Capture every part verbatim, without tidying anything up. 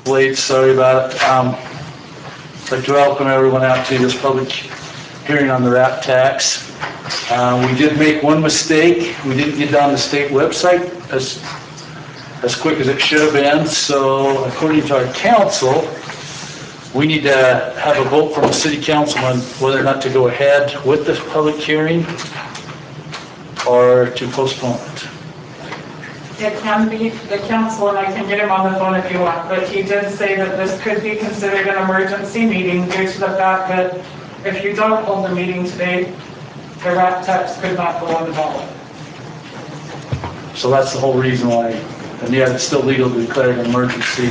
late, sorry about it. Um, I'd like to welcome everyone out to this public hearing on the RAP tax. Uh, we did make one mistake. We didn't get down the state website as, as quick as it should have been. So according to our council, we need to have a vote from the city council on whether or not to go ahead with this public hearing or to postpone it. It can be the council, and I can get him on the phone if you want, but he did say that this could be considered an emergency meeting due to the fact that if you don't hold the meeting today, the RAP tax could not go on the ballot. So that's the whole reason why, and yet it's still legal to declare an emergency.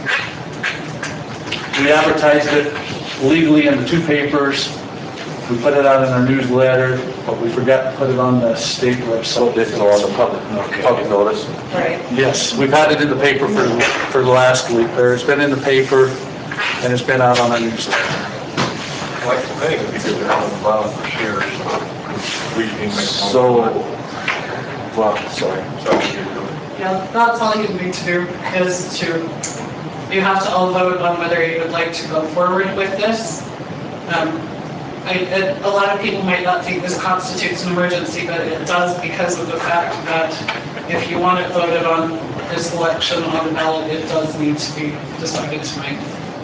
We advertised it legally in the two papers. We put it out in our newsletter, but we forgot to put it on the state website. So it didn't go on the public, public notice? Right. Yes, we've had it in the paper for, for the last week, or it's been in the paper, and it's been out on our newsletter. Like the thing, because they're on the ballot for shares, we can make. So, well, sorry. Yeah, that's all you need to do is to, you have to all vote on whether you would like to go forward with this. Um, I, it, a lot of people might not think this constitutes an emergency, but it does because of the fact that if you want it voted on this election on the ballot, it does need to be decided tonight.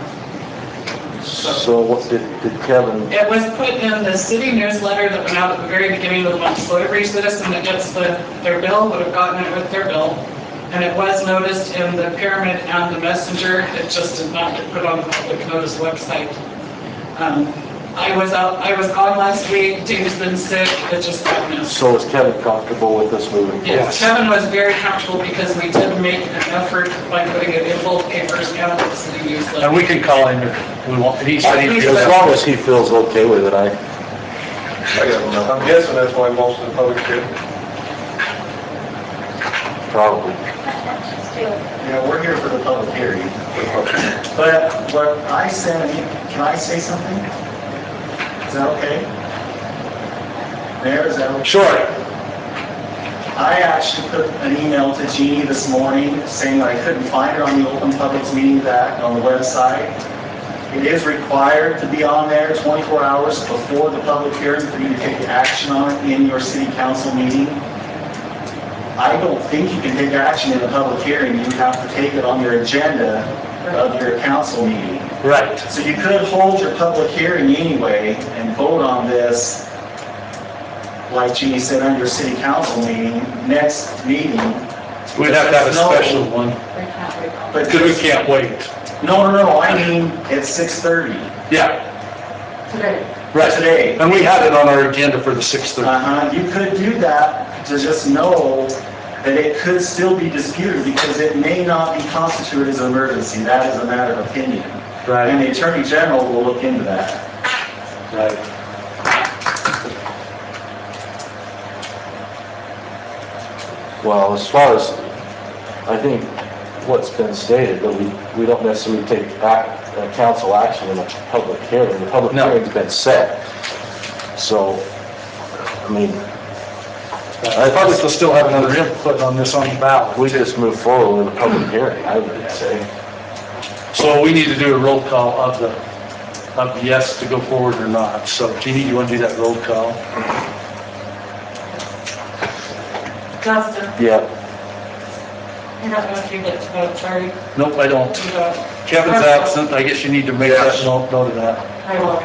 So what did, did Kevin, It was put in the city newsletter that went out at the very beginning of the month, so every citizen that gets the, their bill would have gotten it with their bill. And it was noticed in the Pyramid and the Messenger. It just did not get put on the public notice website. Um, I was out, I was gone last week, Dave's been sick, it just got missed. so is Kevin comfortable with this moving? Yes, Kevin was very comfortable because we did make an effort by putting it in both papers and the city newsletter. And we can call him if we want, he said he feels. As long as he feels okay with it, I, I don't know. I'm guessing that's why most of the public did. probably. Yeah, we're here for the public hearing. But what I sent, can I say something? Is that okay? Mayor, is that okay? Sure. I actually put an email to Jeannie this morning saying that I couldn't find her on the Open Public Meetings Act on the website. It is required to be on there twenty-four hours before the public hearing for you to take action on it in your city council meeting. I don't think you can take action in the public hearing. You have to take it on your agenda of your council meeting. Right. So you could hold your public hearing anyway and vote on this, like Jeannie said, on your city council meeting, next meeting. We'd have to have a No. special one, But because we can't wait. No, no, no, I mean, it's six thirty Yeah, Today. right. today. And we had it on our agenda for the six thirty. Uh-huh, you could do that to just know that it could still be disputed because it may not be constituted as an emergency. That is a matter of opinion. And Right, the Attorney General will look into that. right. Well, as far as, I think what's been stated, that we, we don't necessarily take act, uh, council action in a public hearing. The public No. hearing's been set. So, I mean, I probably will still have another input on this on the ballot. we just move forward with a public hearing, I would say. So we need to do a roll call of the, of yes to go forward or not. So Jeannie, do you want to do that roll call? Justin, Yeah. I don't know if you get to vote, sorry. Nope, I don't. You vote. Kevin's absent, I guess you need to make that note, note of that. I will.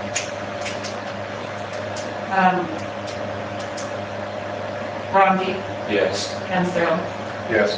Um, Rondi Yes. and Sarah. Yes.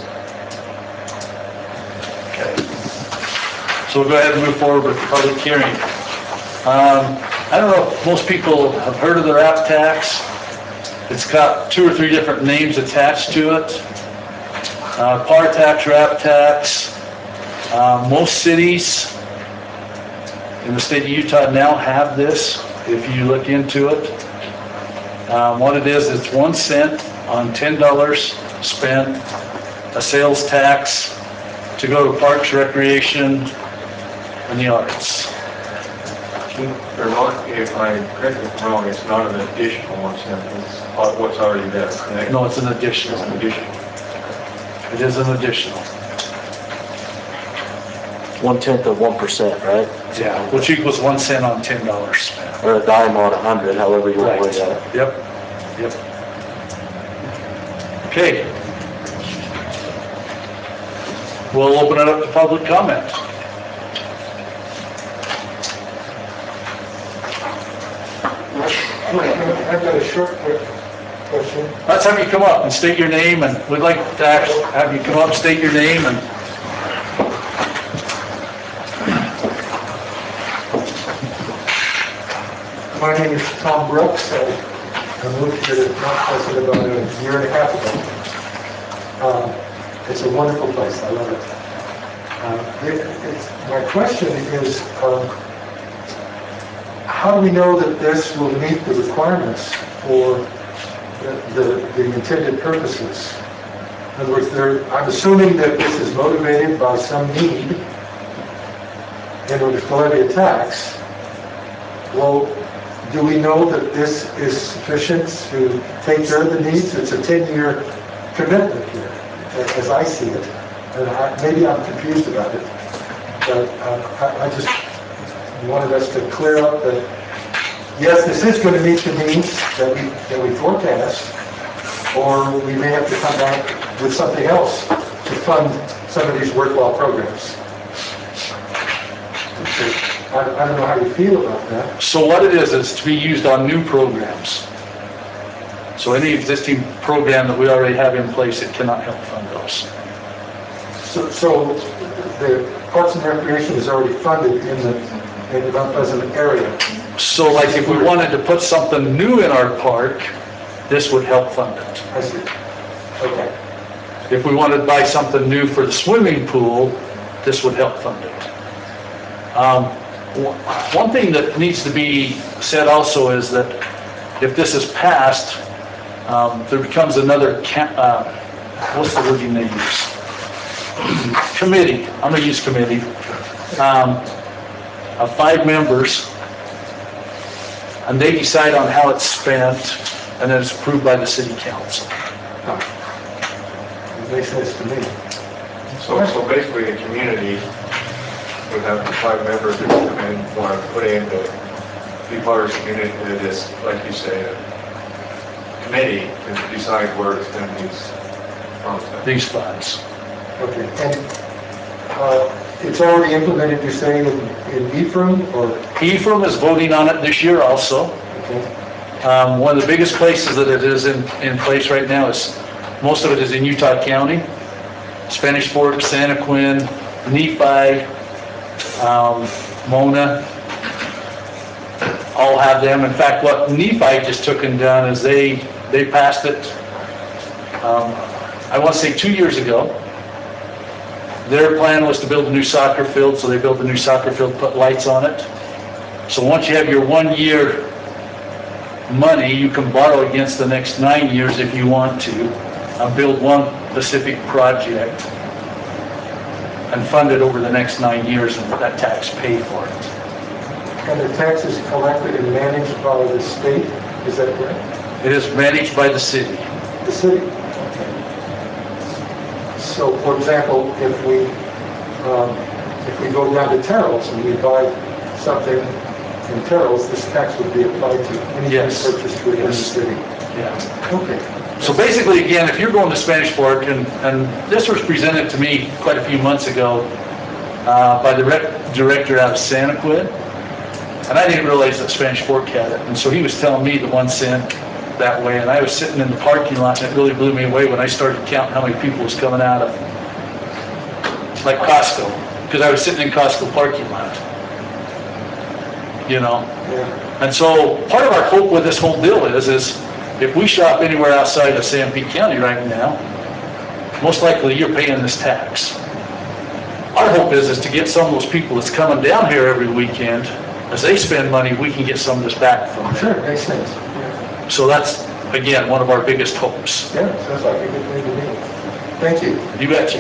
Okay. So we'll go ahead and move forward with the public hearing. Um, I don't know if most people have heard of the RAP tax. It's got two or three different names attached to it. Uh, par tax, RAP tax. Uh, most cities in the state of Utah now have this, if you look into it. Um, what it is, it's one cent on ten dollars spent, a sales tax to go to parks, recreation, and the arts. Or not, if I correct me if I'm wrong, it's not an additional one cent, it's what's already there, correct? No, it's an additional. It's an additional. It is an additional. one-tenth of one percent, right? Yeah, which equals one cent on ten dollars spent. Or a dime on a hundred, however you want to look at it. Yep, yep. Okay. We'll open it up to public comment. I've got a short quick question. Let's have you come up and state your name, and we'd like to actually have you come up, state your name, and My name is Tom Brooks. I I moved here to Mount Pleasant about a year and a half ago. Um, It's a wonderful place. I love it. Um, it- it's- My question is, um, how do we know that this will meet the requirements for the- the the intended purposes? In other words, there- I'm assuming that this is motivated by some need in order to levy a tax. Well, do we know that this is sufficient to take care of the needs? It's a ten-year commitment here, as I see it. And I- maybe I'm confused about it, but uh, I I just wanted us to clear up that, yes, this is going to meet the needs that we that we forecast, or we may have to come back with something else to fund some of these worthwhile programs. I I don't know how you feel about that. so what it is, is to be used on new programs. So any existing program that we already have in place, it cannot help fund those. So, so the Parks and Recreation is already funded in the, in the Mount Pleasant area. So like if we wanted to put something new in our park, this would help fund it. I see. Okay. If we wanted to buy something new for the swimming pool, this would help fund it. Um, one one thing that needs to be said also is that if this is passed, um, there becomes another, ca- uh, what's the wording they use? Committee, I'm gonna use committee, um, of five members, and they decide on how it's spent, and then it's approved by the city council. It makes sense to me. So, so basically, the community would have five members who come in, want to put in to be part of the community, it is, like you say, a committee to decide where to spend these funds. These funds. Okay. And uh, it's already implemented, you say, in, in Ephraim, or? Ephraim is voting on it this year also. Okay. Um, one of the biggest places that it is in, in place right now is, most of it is in Utah County. Spanish Fork, Santa Quin, Nephi, um, Mona, all have them. In fact, what Nephi just took and done is they, they passed it, um, I want to say two years ago. Their plan was to build a new soccer field, so they built a new soccer field, put lights on it. So once you have your one year money, you can borrow against the next nine years if you want to, uh, build one specific project and fund it over the next nine years and that tax pay for it. And the taxes collected and managed by the state, is that correct? It is managed by the city. The city? Okay. So, for example, if we, um, if we go down to Terrell's and we buy something in Terrell's, this tax would be applied to anything Yes. purchased within the Yes. city? Yeah. Okay. So basically, again, if you're going to Spanish Fork, and, and this was presented to me quite a few months ago uh, by the rec director out of Santa Quin, and I didn't realize that Spanish Fork had it, and so he was telling me the one cent that way, and I was sitting in the parking lot, and it really blew me away when I started counting how many people was coming out of, like Costco, because I was sitting in Costco parking lot, you know? Yeah. And so part of our hope with this whole deal is, is if we shop anywhere outside of Sanpete County right now, most likely you're paying this tax. Our hope is, is to get some of those people that's coming down here every weekend, as they spend money, we can get some of this back from them. Sure, makes sense. Yeah. So that's, again, one of our biggest hopes. Yeah, sounds like a good thing to do. Thank you. You betcha.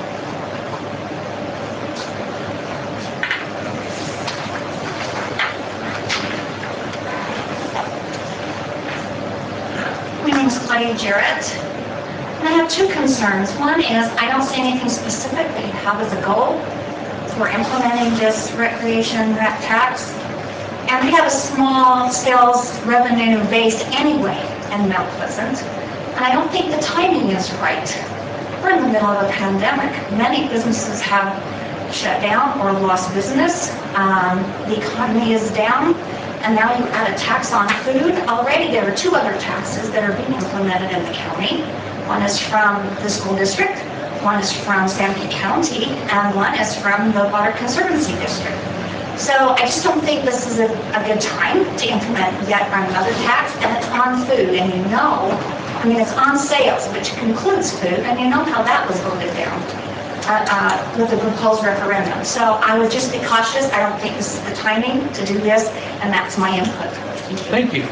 My name is Claudia Jarrett, and I have two concerns. One is I don't see anything specific that you have as a goal. for implementing this recreation rec tax. And we have a small sales revenue base anyway in Mount Pleasant. And I don't think the timing is right. We're in the middle of a pandemic. Many businesses have shut down or lost business. Um, the economy is down. And now you add a tax on food. Already there are two other taxes that are being implemented in the county. One is from the school district, one is from Sanpete County, and one is from the Water Conservancy District. So I just don't think this is a, a good time to implement yet another tax, and it's on food, and you know, I mean, it's on sales, which includes food, and you know how that was voted down uh, uh, with the proposed referendum. So I would just be cautious. I don't think this is the timing to do this, and that's my input. Thank you.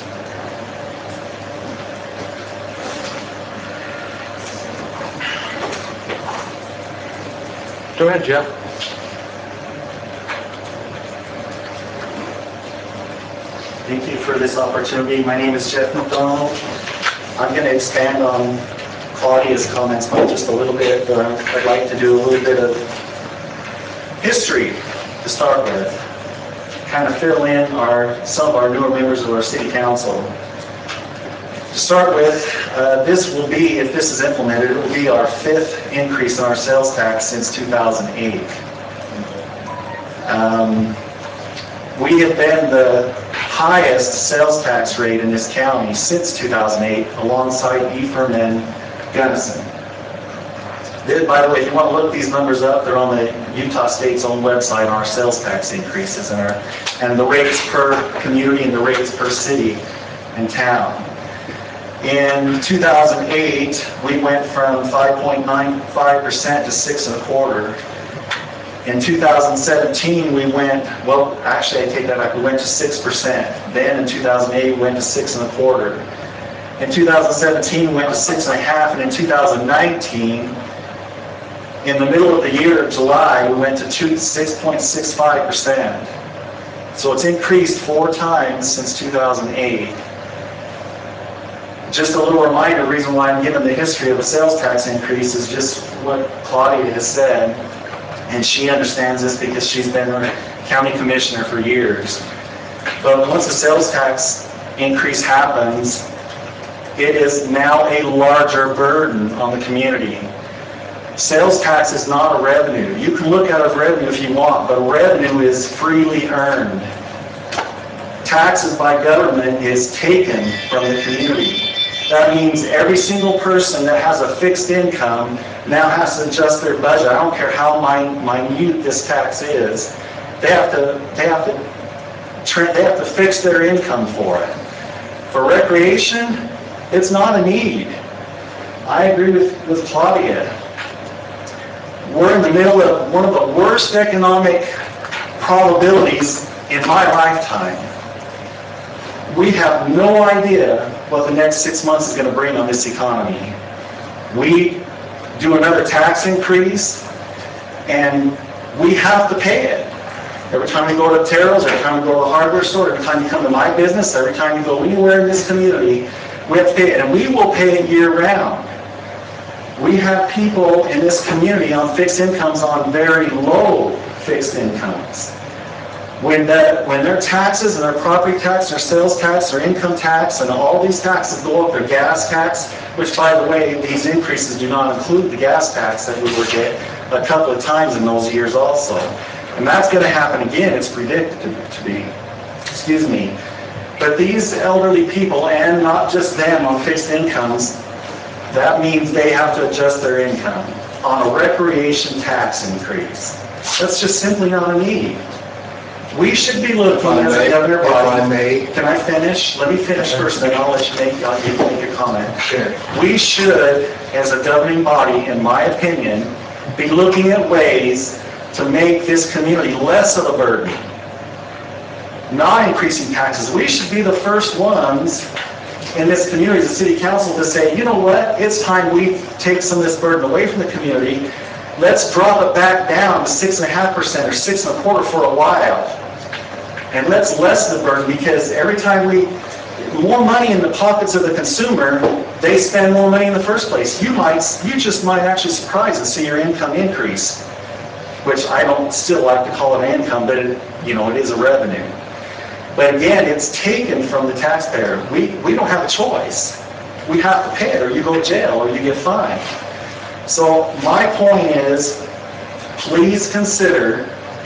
Go ahead, Jeff. Thank you for this opportunity. My name is Jeff McDonald. I'm going to expand on Claudia's comments by just a little bit. Uh, I'd like to do a little bit of history to start with. Kind of fill in our some of our newer members of our city council. To start with, uh, this will be, if this is implemented, it will be our fifth increase in our sales tax since two thousand eight. Um, we have been the highest sales tax rate in this county since two thousand eight, alongside Ephraim and Gunnison. Then, by the way, if you want to look these numbers up, they're on the Utah State's own website, our sales tax increases and, our, and the rates per community and the rates per city and town. In two thousand eight, we went from five point nine five percent to six and a quarter. In two thousand seventeen, we went, well, actually I take that back, we went to six percent. Then in two thousand eight, we went to six and a quarter. In two thousand seventeen, we went to six and a half, and in two thousand nineteen, in the middle of the year, July, we went to six point six five percent. So it's increased four times since two thousand eight. Just a little reminder, the reason why I'm giving the history of the sales tax increase is just what Claudia has said, and she understands this because she's been a county commissioner for years. But once the sales tax increase happens, it is now a larger burden on the community. Sales tax is not a revenue. You can look at it as revenue if you want, but revenue is freely earned. Taxes by government is taken from the community. That means every single person that has a fixed income now has to adjust their budget. I don't care how minute this tax is. They have to, they have to, they have to fix their income for it. For recreation, it's not a need. I agree with, with Claudia. We're in the middle of one of the worst economic probabilities in my lifetime. We have no idea what the next six months is going to bring on this economy. We do another tax increase, and we have to pay it. Every time we go to Terrell's, every time we go to the hardware store, every time you come to my business, every time you go anywhere in this community, we have to pay it, and we will pay it year-round. We have people in this community on fixed incomes on very low fixed incomes. When, the, when their taxes and their property tax, their sales tax, their income tax, and all these taxes go up, their gas tax, which, by the way, these increases do not include the gas tax that we were get a couple of times in those years also. And that's going to happen again, it's predicted to, to be. Excuse me. But these elderly people, and not just them on fixed incomes, that means they have to adjust their income on a recreation tax increase. That's just simply not a need. We should be looking as a governor body. Can I finish? Let me finish first, then I'll let you make, I'll give you make a comment. Sure. We should, as a governing body, in my opinion, be looking at ways to make this community less of a burden. Not increasing taxes. We should be the first ones in this community, as a city council, to say, you know what, it's time we take some of this burden away from the community. Let's drop it back down to six and a half percent or six and a quarter for a while. And let's lessen the burden, because every time we, more money in the pockets of the consumer, they spend more money in the first place. You might, you just might actually surprise and see your income increase. which I don't still like to call it income, but it, you know, it is a revenue. But again, it's taken from the taxpayer. We, we don't have a choice. We have to pay it, or you go to jail, or you get fined. So my point is, please consider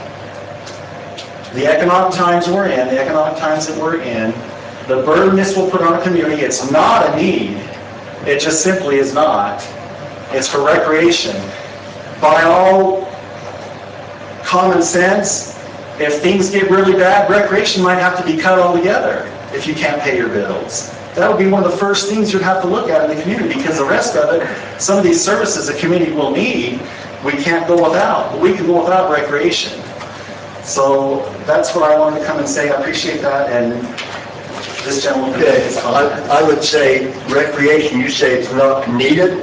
the economic times we're in, the economic times that we're in, the burden this will put on a community. It's not a need. It just simply is not. It's for recreation. By all common sense, if things get really bad, recreation might have to be cut altogether if you can't pay your bills. That would be one of the first things you'd have to look at in the community, because the rest of it, some of these services the community will need, we can't go without. We can go without recreation. So that's what I wanted to come and say. I appreciate that, and this gentleman. Okay, I, I would say recreation, you say it's not needed.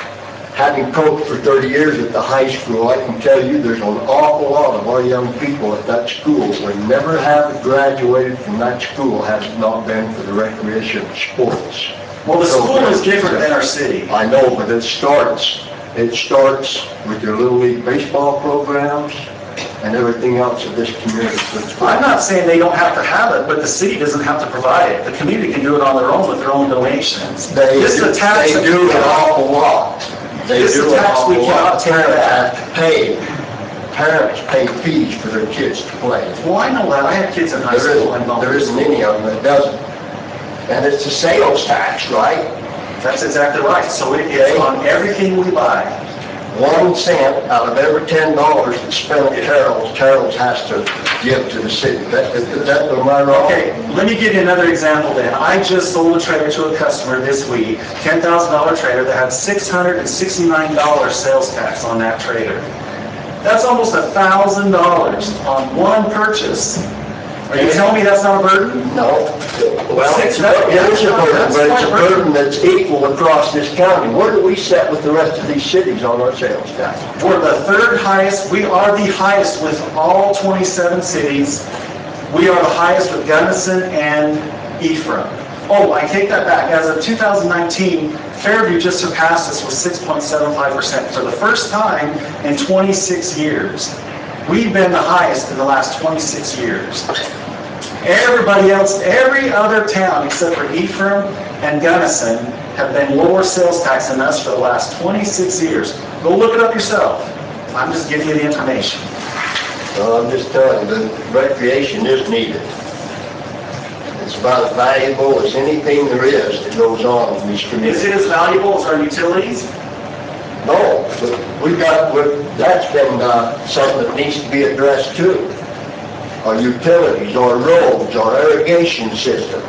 Having coached for thirty years at the high school, I can tell you there's an awful lot of our young people at that school would never have graduated from that school had it not been for the recreation sports. Well, the school is different than our city. I know, but it starts, it starts with your Little League baseball programs and everything else of this community. I'm not saying they don't have to have it, but the city doesn't have to provide it. The community can do it on their own with their own donations. They, This is a tax they that do we an cannot- awful lot. They This is do a an tax we awful lot. cannot take Parents back. have to pay, parents pay fees for their kids to play. Well, I know that. I have kids in high There school. and isn't, there isn't any of them that doesn't. And it's a sales tax, right? That's exactly right. So it is on everything we buy. One cent out of every ten dollars that's spent on Terrell's, Terrell's has to give to the city. That, is that, am I wrong? Okay, let me give you another example then. I just sold a trailer to a customer this week, ten thousand dollar trailer that had six hundred sixty-nine dollars sales tax on that trailer. That's almost one thousand dollars on one purchase. Are you telling me that's not a burden? No. Well, Six- it's a, it is a burden, that's but it's a quite a burden. burden that's equal across this county. Where do we set with the rest of these cities on our sales tax? We're the third highest, we are the highest with all twenty-seven cities. We are the highest with Gunnison and Ephraim. Oh, I take that back. As of two thousand nineteen, Fairview just surpassed us with six point seven five percent for the first time in twenty-six years. We've been the highest in the last twenty-six years. Everybody else, every other town except for Ephraim and Gunnison have been lower sales tax than us for the last twenty-six years. Go look it up yourself. I'm just giving you the information. Well, I'm just telling you, the recreation is needed. It's about as valuable as anything there is that goes on in these Is communities. it as valuable as our utilities? No, but we got, we- that's been uh, something that needs to be addressed too. Our utilities, our roads, our irrigation system.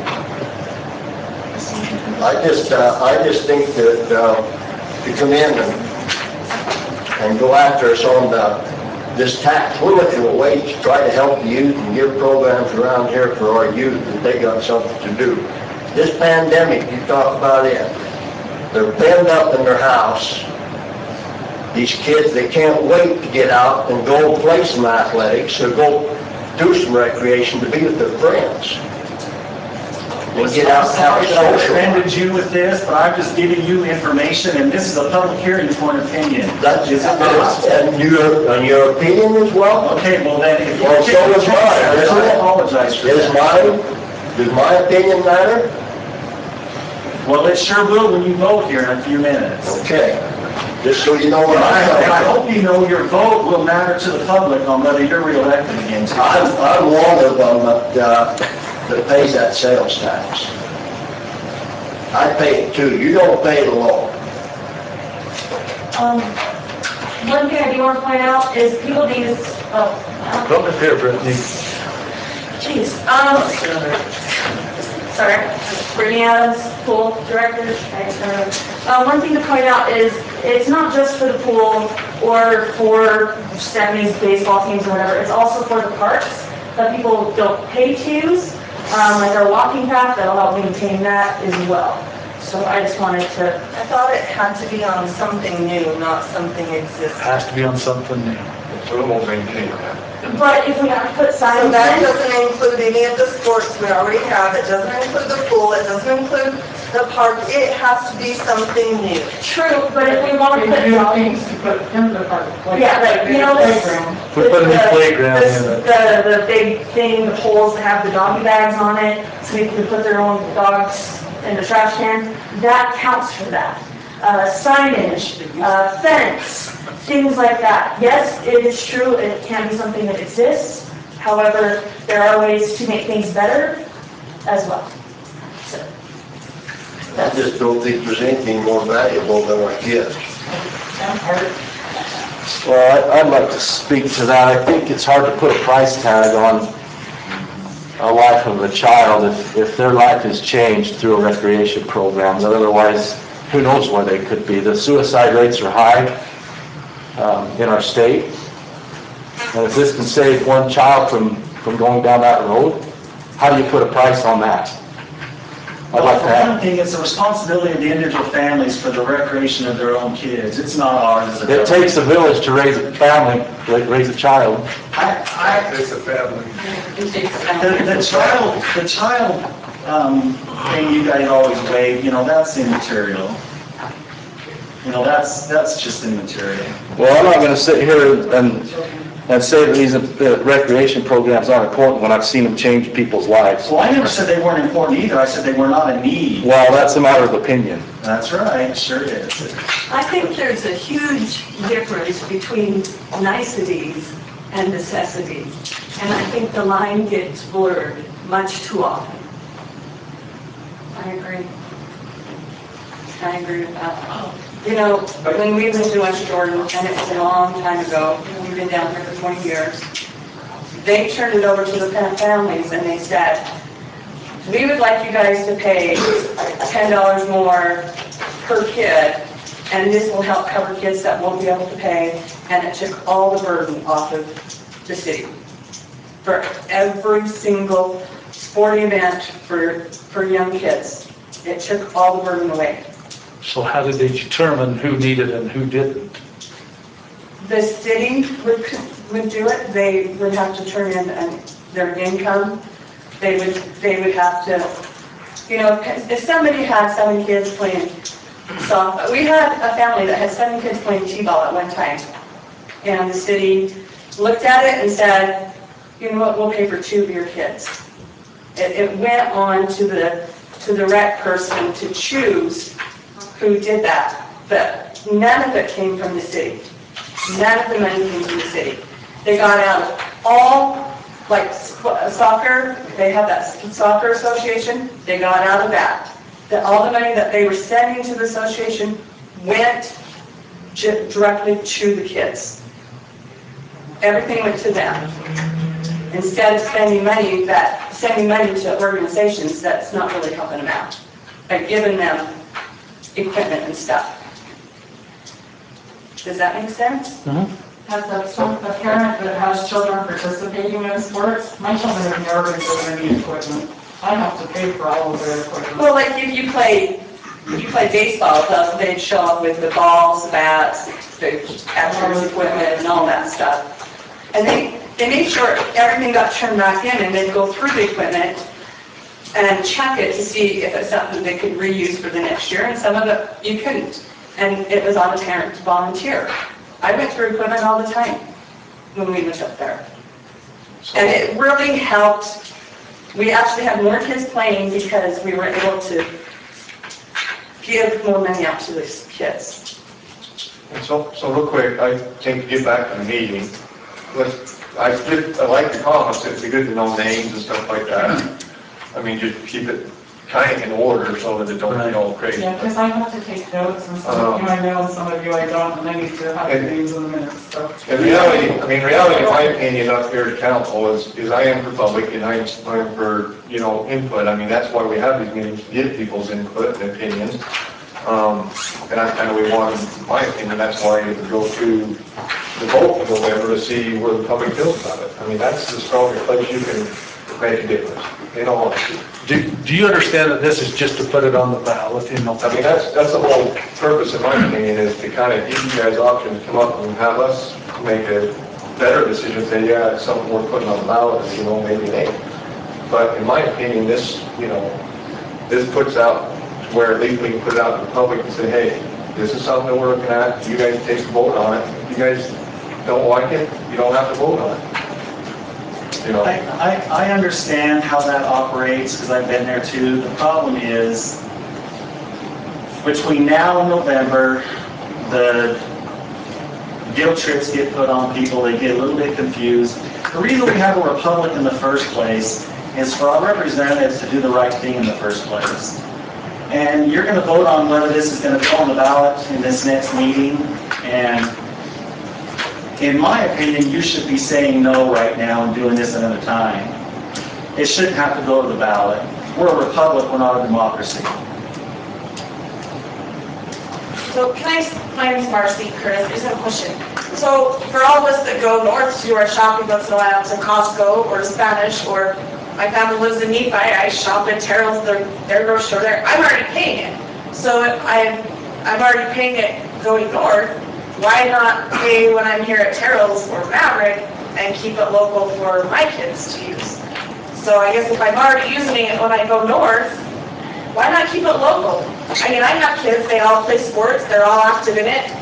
I just, uh, I just think that uh, to come in and, and go after us on the, this tax, we're looking at ways to try to help the youth and give programs around here for our youth that they got something to do. This pandemic, you talk about it, they're penned up in their house. These kids, they can't wait to get out and go play some athletics or go do some recreation to be with their friends. And get out and have a Sorry that I social life. offended you with this, but I'm just giving you information, and this is a public hearing for an opinion. That's Is it not? and your, and your opinion as well? Okay, well then, if you Well, take so a is chance, mine, isn't I it? apologize for Is that. mine, does my opinion matter? Well, it sure will when you vote here in a few minutes. Okay, just so you know what And I, and I I'm hope you know your vote will matter to the public on whether you're reelected again. too. I'm, I'm one of them that, uh, that pays that sales tax. I pay it too, you don't pay it alone. Um, one thing I do want to point out is people need to, oh, Come up here, Brittany. jeez, um, sorry, Brittany Adams, pool director. Uh, one thing to point out is it's not just for the pool or for Stephanie's baseball teams or whatever, it's also for the parks that people don't pay to use, um, like our walking path, that'll help maintain that as well. So I just wanted to I thought it had to be on something new, not something existing. Has to be on something new. So we'll maintain that. But if we have to put So signs that in, doesn't include any of the sports we already have, it doesn't include the pool, it doesn't include the park, it has to be something new. True, but if we want to put New something, things to put in the park, like. yeah, like, you know, this. Playground. We put a new the- playground this- in it. The, the big thing, the poles that have the doggy bags on it, so people can put their own dogs in the trash can, that counts for that. Uh, signage, uh, fence, things like that. Yes, it is true, it can be something that exists, however, there are ways to make things better as well. So, I just don't think there's anything more valuable than our kids. Well, I- I'd like to speak to that. I think it's hard to put a price tag on a life of a child if, if their life is changed through a recreation program. Otherwise, who knows where they could be. The suicide rates are high um, in our state. And if this can save one child from, from going down that road, how do you put a price on that? I'd Well, like for to one have, thing, it's the responsibility of the individual families for the recreation of their own kids. It's not ours as a it government. takes a village to raise a family, ra- raise a child. I, I, It's a family. The, the child, the child, um, thing you guys always wave, you know, that's immaterial. You know, that's, that's just immaterial. Well, I'm not gonna sit here and, and say that these uh, recreation programs aren't important when I've seen them change people's lives. Well, I never said they weren't important either, I said they were not a need. Well, that's a matter of opinion. That's right, sure is. I think there's a huge difference between niceties and necessities. And I think the line gets blurred much too often. I agree. I agree with that. You know, when we lived in West Jordan, and it was a long time ago, we've been down here for twenty years, they turned it over to the fa- families and they said, we would like you guys to pay ten dollars more per kid, and this will help cover kids that won't be able to pay, and it took all the burden off of the city. For every single sporting event for, for young kids, it took all the burden away. So how did they determine who needed and who didn't? The city would, would do it, they would have to turn in um, their income, they would, they would have to, you know, if somebody had seven kids playing softball, we had a family that had seven kids playing t-ball at one time, and the city looked at it and said, you know what, we'll pay for two of your kids. It, it went on to the, to the rec person to choose who did that, but none of it came from the city. None of the money came from the city. They got out of all, like soccer, they have that soccer association, they got out of that. That all the money that they were sending to the association went j- directly to the kids. Everything went to them. Instead of spending money that, sending money to organizations that's not really helping them out, but giving them equipment and stuff. Does that make sense? As a, some- a parent that has children participating in sports, my children have never been given any equipment. I have to pay for all of their equipment. Well, like if you play, if you play baseball, they'll- they'd show up with the balls, the bats, the catcher's equipment and all that stuff. And they, they made sure everything got turned back in, and they'd go through the equipment and check it to see if it's something they could reuse for the next year, and some of it you couldn't. And it was on the parent to volunteer. I went through equipment all the time when we went up there. And it really helped. We actually had more kids playing because we were able to give more money out to these kids. And so, so real quick, I think to get back to the meeting, let's, I did, I like the comments, it'd be good to know names and stuff like that. I mean, just keep it kind of in order so that it don't get all crazy. Yeah, because I have to take notes, and some of you I know, and some of you I don't, and I need to have the names in the minutes, so. In reality, I mean, reality, in my opinion, up here at council is, is I am for public and I am for, you know, input. I mean, that's why we have these meetings, to get people's input and opinions. Um, and that's kind of what we want, in my opinion, that's why it would go to the vote in November to see where the public feels about it. I mean, that's the strongest place you can make a difference, in all honesty. Do, do you understand that this is just to put it on the ballot, you know? I mean, that's, that's the whole purpose, in my opinion, is to kind of give you guys options, come up and have us make a better decision, say, yeah, it's something worth putting on the ballot, you know, maybe it ain't. But in my opinion, this, you know, this puts out where at least we can put it out to the public and say, hey, this is something that we're looking at, you guys take a vote on it. If you guys don't like it, you don't have to vote on it. You know? I, I, I understand how that operates, because I've been there too. The problem is, between now and November, the guilt trips get put on people, they get a little bit confused. The reason we have a republic in the first place is for our representatives to do the right thing in the first place. And you're going to vote on whether this is going to go on the ballot in this next meeting, and in my opinion, you should be saying no right now and doing this another time. It shouldn't have to go to the ballot. We're a republic, we're not a democracy. So can I, my name's Marcy Curtis, here's a question. So for all of us that go north to do our shopping once in a while to Costco or to Spanish, or my family lives in Nephi, I shop at Terrell's, their, their grocery store there, I'm already paying it. So if I'm, I'm already paying it going north, why not pay when I'm here at Terrell's or Maverick and keep it local for my kids to use? So I guess if I'm already using it when I go north, why not keep it local? I mean, I have kids, they all play sports, they're all active in it.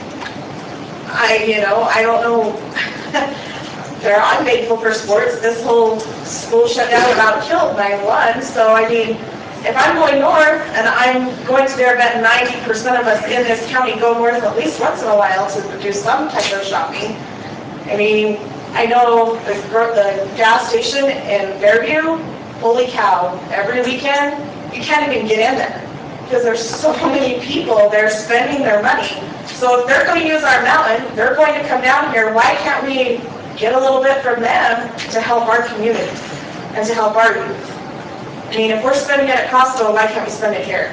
I, you know, I don't know, they're, I'm thankful for sports. This whole school shutdown about killed nine one, so I mean, if I'm going north and I'm going to their event, ninety percent of us in this county go north at least once in a while to do some type of shopping. I mean, I know the, the gas station in Fairview, holy cow, every weekend, you can't even get in there because there's so many people, they're spending their money. So if they're going to use our mountain, they're going to come down here, why can't we get a little bit from them to help our community and to help our youth? I mean, if we're spending it at Costco, why can't we spend it here?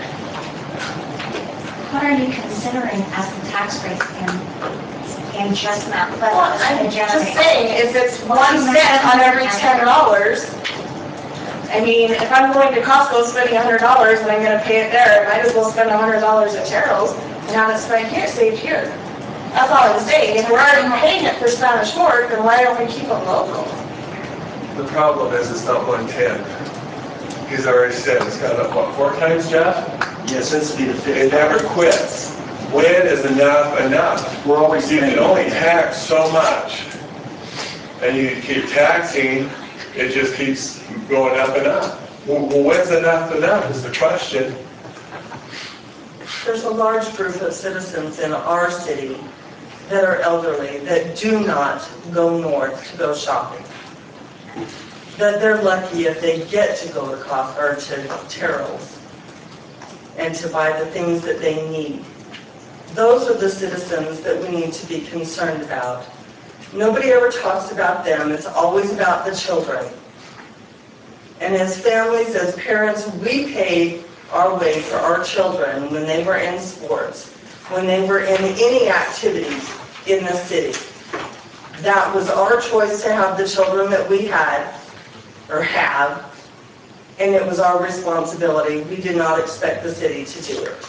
What are you considering as the tax rate in, in just Mount Pleasant? Well, I'm just saying, if it's one cent on every ten dollars, I mean, if I'm going to Costco spending a hundred dollars and I'm gonna pay it there, I might as well spend a hundred dollars at Terrell's and have it spent here, saved here. That's all I'm saying. If we're already paying it for Spanish Fork, then why don't we keep it local? The problem is it's not one ten. He's already said it's got up, what, four times, Jeff? Yes, this will be the fifth. It never quits. When is enough enough? We're always You can spending. only tax so much. And you keep taxing, it just keeps going up and up. Well, well, when's enough enough is the question. There's a large group of citizens in our city that are elderly that do not go north to go shopping. That they're lucky if they get to go to Costco or to Terrell's and to buy the things that they need. Those are the citizens that we need to be concerned about. Nobody ever talks about them. It's always about the children. And as families, as parents, we paid our way for our children when they were in sports, when they were in any activities in the city. That was our choice to have the children that we had, or have, and it was our responsibility. We did not expect the city to do it.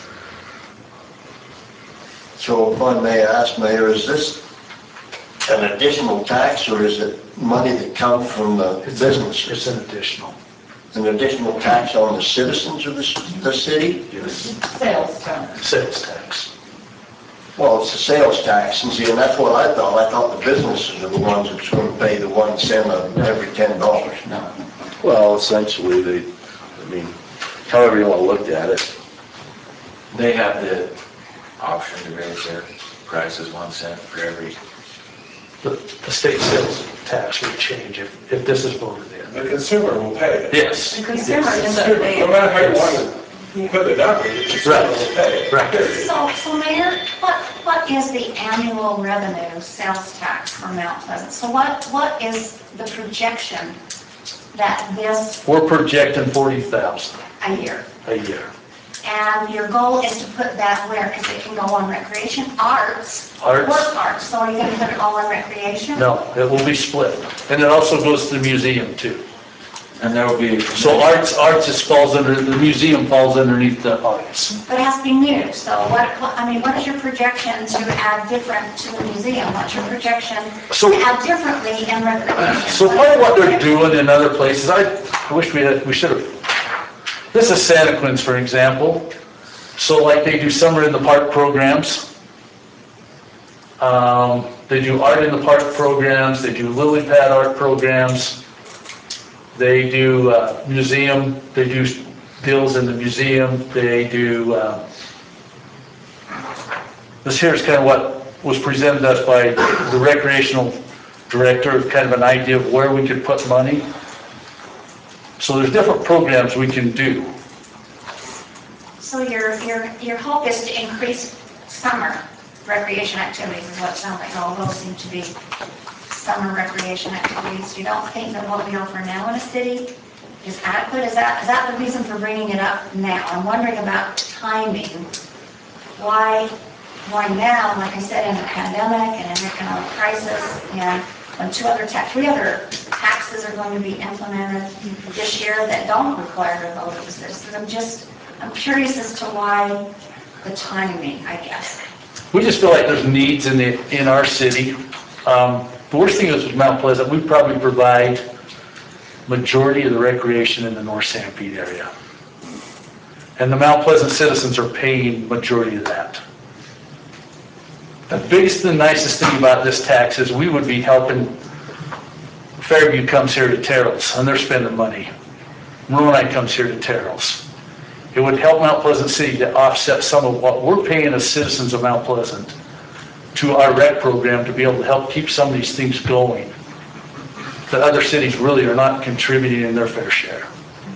So if I may ask, Mayor, is this an additional tax or is it money that comes from the businesses? It's an additional. An additional tax on the citizens of the, the city? Sales tax. Sales tax. Well, it's a sales tax, and see, and that's what I thought. I thought the businesses are the ones that's going to pay the one cent of every ten dollars. No. Well, essentially, they, I mean, however you want to look at it. They have the option to raise their prices one cent for every. The, the state sales tax would change if, if this is voted in. The consumer will pay it. Yes. The consumer Yes. ends up No paying. matter how you want to put the number, the consumer Right. will pay it. Right. Period. So, so Mayor, what, what is the annual revenue sales tax for Mount Pleasant? So what, what is the projection that this We're projecting forty thousand a year? a year. And your goal is to put that where? Because it can go on recreation, arts, Arts. or arts. So are you going to put it all on recreation? No, it will be split. And it also goes to the museum too. And there will be. So arts, arts is falls under, the museum falls underneath the arts. But it has to be new. So what, what- I mean, what is your projection to add different to the museum? What's your projection So- to add differently in recreation? So part of what they're doing in other places, I I wish we had, we should have, This is Santa Quins, for example. So like they do summer in the park programs. Um, they do art in the park programs. They do lily pad art programs. They do uh, museum. They do deals in the museum. They do, uh, this here is kind of what was presented to us by the recreational director, kind of an idea of where we could put money. So there's different programs we can do. So your, your, your hope is to increase summer recreation activities is what it sounds like. All those seem to be summer recreation activities. You don't think that what we offer now in a city is adequate? Is that, is that the reason for bringing it up now? I'm wondering about timing. Why, why now, like I said, in a pandemic and an economic crisis, and when two other tax, three other taxes are going to be implemented this year that don't require a vote of the citizens. I'm just, I'm curious as to why the timing, I guess. We just feel like there's needs in the, in our city. Um, the worst thing is with Mount Pleasant, we probably provide majority of the recreation in the North Sanpete area. And the Mount Pleasant citizens are paying majority of that. The biggest and nicest thing about this tax is we would be helping, Fairview comes here to Terrell's and they're spending money. Moroni comes here to Terrell's. It would help Mount Pleasant City to offset some of what we're paying as citizens of Mount Pleasant to our rec program to be able to help keep some of these things going that other cities really are not contributing in their fair share.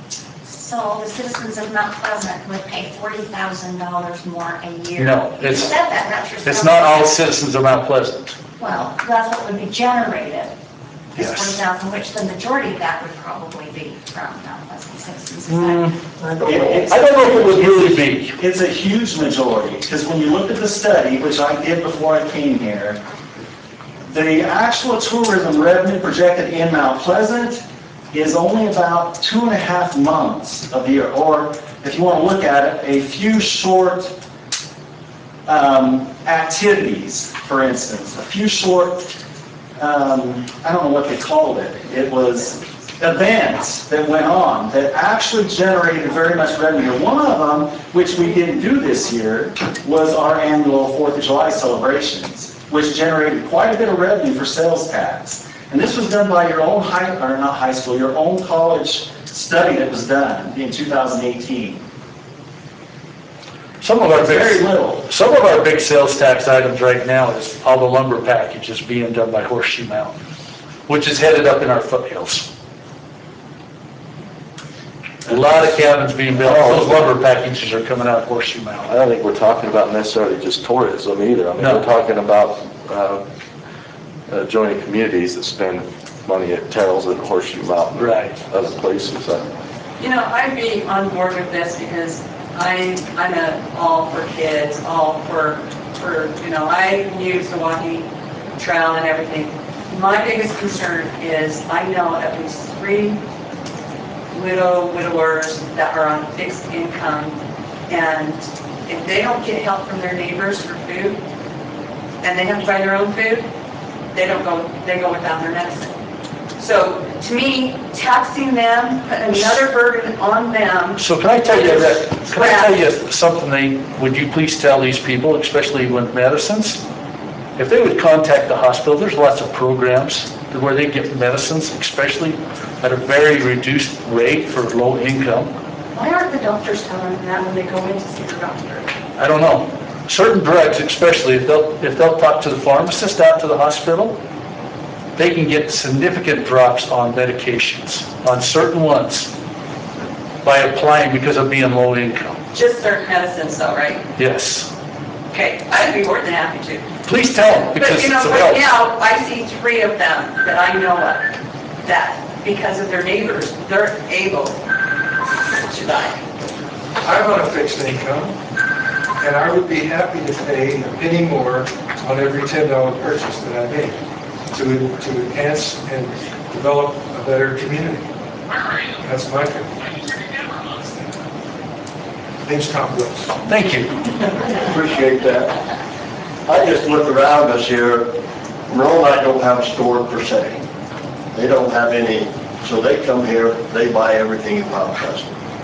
So the citizens of Mount Pleasant would pay forty thousand dollars more a year? No, You it's, said that, not yourself. it's not all citizens of Mount Pleasant. Well, that's what would be generated, is Yes. forty thousand, which the majority of that would probably be from Mount Pleasant citizens. Is Mm, that- It- it's- I don't know if it would really be. It's a huge majority, because when you look at the study, which I did before I came here, the actual tourism revenue projected in Mount Pleasant is only about two and a half months of the year, or if you want to look at it, a few short um, activities, for instance, a few short, um, I don't know what they called it, it was events that went on that actually generated very much revenue. One of them, which we didn't do this year, was our annual Fourth of July celebrations, which generated quite a bit of revenue for sales tax. And this was done by your own high, or not high school, your own college study that was done in two thousand eighteen. Some of our big, Very little. some of our big sales tax items right now is all the lumber packages being done by Horseshoe Mountain, which is headed up in our foothills. A lot of cabins being built, those lumber packages are coming out of Horseshoe Mountain. I don't think we're talking about necessarily just tourism either. I mean, No. we're talking about uh, uh, joining communities that spend money at Terrell's and Horseshoe Mountain. Right. Other places. I- You know, I'd be on board with this because I, I'm a all for kids, all for, for, you know, I use the walking trail and everything. My biggest concern is I know at least three widow, widowers that are on fixed income, and if they don't get help from their neighbors for food, and they have to buy their own food, they don't go, they go without their medicine. So to me, taxing them, putting another burden on them. So can I tell you that, can I tell you something they, would you please tell these people, especially with medicines? If they would contact the hospital, there's lots of programs where they get medicines, especially at a very reduced rate for low income. Why aren't the doctors telling them that when they go in to see the doctor? I don't know. Certain drugs, especially if they'll, if they'll talk to the pharmacist out to the hospital, they can get significant drops on medications, on certain ones, by applying because of being low income. Just certain medicines though, right? Yes. Okay, I'd be more than happy to. Please tell them, because But you it's know, right available. now, I see three of them that I know of, that because of their neighbors, they're able to buy. I'm on a fixed income, and I would be happy to pay a penny more on every ten dollar purchase that I make to, to enhance and develop a better community. That's my opinion. Name's Tom Brooks. Thank you. Appreciate that. I just look around us here, Moroni don't have a store per se. They don't have any, so they come here, they buy everything in Mount Pleasant.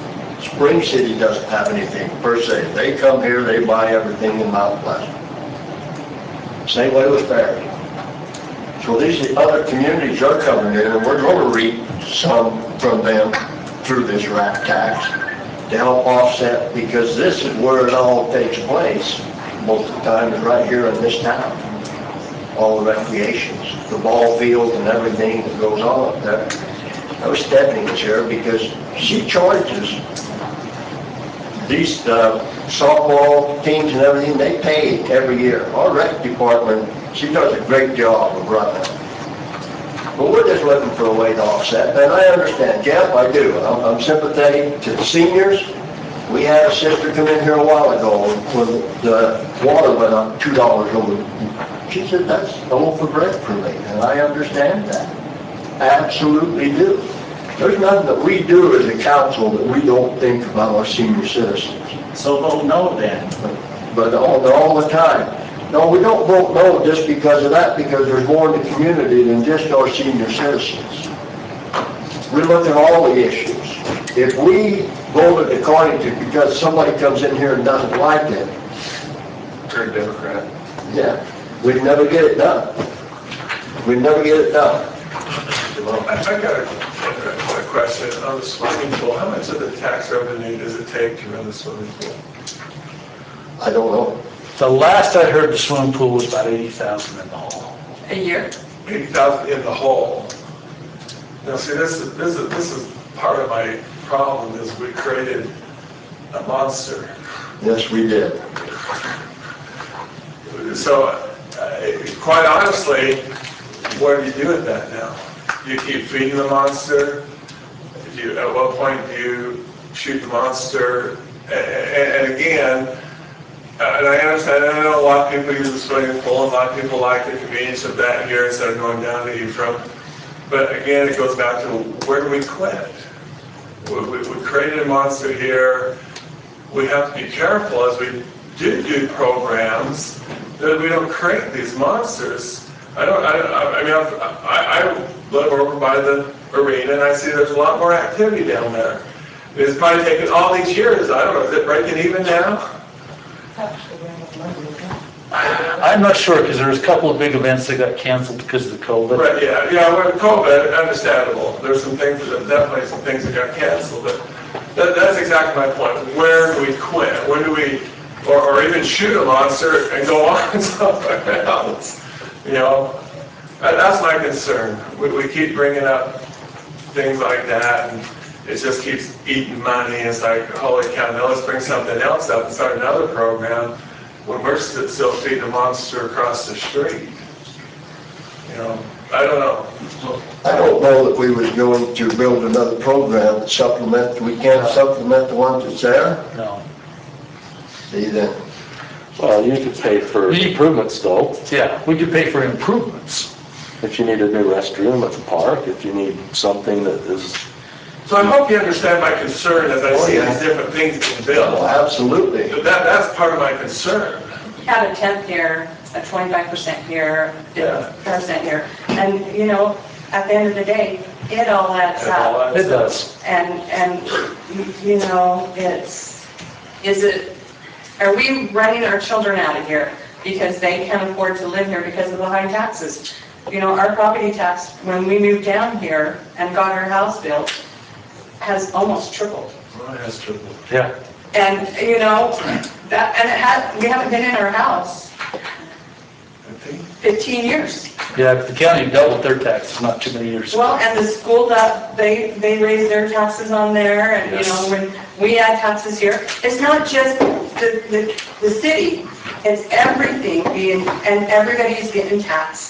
Spring City doesn't have anything per se. They come here, they buy everything in Mount Pleasant. Same way with Ferry. So these other communities are coming in, and we're going to reap some from them through this rat tax to help offset, because this is where it all takes place. Most of the time is right here in this town. All the recreations, the ball field and everything that goes on up there. I was Stephanie was here because she charges these uh, softball teams and everything, they pay every year. Our rec department, she does a great job of running it. But we're just looking for a way to offset, and I understand, Jeff, I do. I'm, I'm sympathetic to the seniors. We had a sister come in here a while ago when the water went up two dollars over. She said, that's a loaf of bread for me, and I understand that. Absolutely do. There's nothing that we do as a council that we don't think about our senior citizens. So vote no then. But all, all the time. No, we don't vote no just because of that, because there's more in the community than just our senior citizens. We look at all the issues. If we voted according to, because somebody comes in here and doesn't like it, You're a Democrat. yeah, we'd never get it done. We'd never get it done. Well, I I got a, a question on the swimming pool. How much of the tax revenue does it take to run the swimming pool? I don't know. The last I heard, the swimming pool was about eighty thousand in the hole. A year? eighty thousand in the hole. Now, see, this is, this is, this is part of my problem is we created a monster. Yes, we did. So, uh, quite honestly, what do you do with that now? You keep feeding the monster? Do you, at what point do you shoot the monster? And, and again, uh, and I understand, I know a lot of people use the swimming pool, and a lot of people like the convenience of that here instead of going down to Ephraim. But again, it goes back to where do we quit? We, we, we created a monster here. We have to be careful as we do do programs that we don't create these monsters. I don't, I, I mean, I've, I, I live over by the arena and I see there's a lot more activity down there. It's probably taken all these years, I don't know, is it breaking even now? I'm not sure, because there was a couple of big events that got canceled because of the COVID. Right, yeah, yeah, with COVID, understandable. There's some things, that definitely some things that got canceled, but that, that's exactly my point. Where do we quit? When do we, or, or even shoot a monster and go on somewhere else? You know, that, that's my concern. We, we keep bringing up things like that, and it just keeps eating money. It's like, holy cow, now let's bring something else up and start another program when we're st- still feeding a monster across the street. You know, I don't know. I don't know that we was going to build another program to supplement, we can't supplement the one that's there. No. See then, Well, you could pay for We- improvements though. Yeah, we could pay for improvements. If you need a new restroom at the park, if you need something that is, So I hope you understand my concern as I see these different things being built. oh, absolutely. But that, that's part of my concern. We have a tenth here, a twenty-five percent here, fifty percent here. And, you know, at the end of the day, it all adds It all up. adds It does. And, and, you know, it's, is it, are we running our children out of here because they can't afford to live here because of the high taxes? You know, our property tax, when we moved down here and got our house built, has almost tripled. Well, it has tripled. Yeah. And, you know, that, and it had, we haven't been in our house fifteen years. Yeah, the county doubled their taxes not too many years ago. Well, and the school that, they, they raised their taxes on there, and, you know, when we add taxes here, it's not just the, the, the city, it's everything being, and everybody's getting taxed